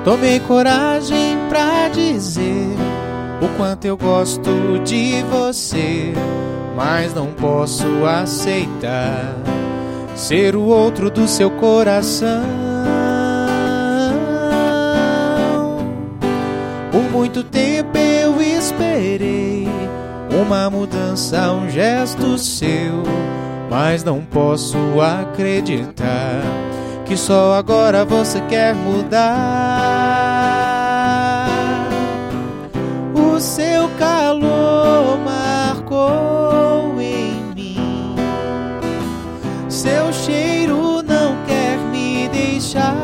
Tomei coragem pra dizer o quanto eu gosto de você, mas não posso aceitar ser o outro do seu coração. Por muito tempo eu esperei uma mudança, um gesto seu, mas não posso acreditar que só agora você quer mudar. O seu calor marcou em mim, seu cheiro não quer me deixar.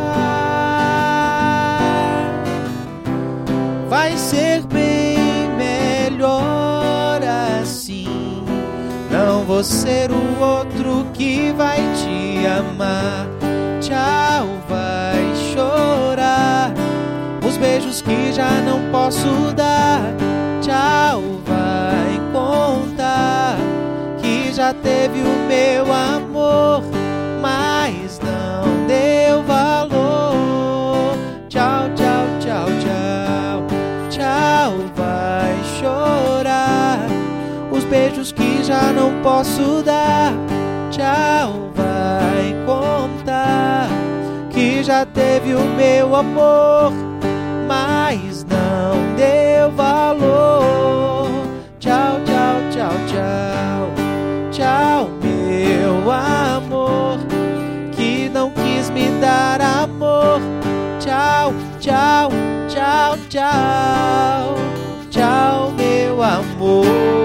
Vai ser bem melhor assim, não vou ser o outro que vai te amar. Tchau, vai chorar os beijos que já não posso dar. Tchau, vai contar que já teve o meu amor, mas não deu valor. Tchau, tchau, tchau, tchau. Tchau, vai chorar os beijos que já não posso dar. Tchau, vai contar que já teve o meu amor, mas não deu valor. Tchau, tchau, tchau, tchau. Tchau, meu amor, que não quis me dar amor. Tchau, tchau, tchau, tchau. Tchau, meu amor.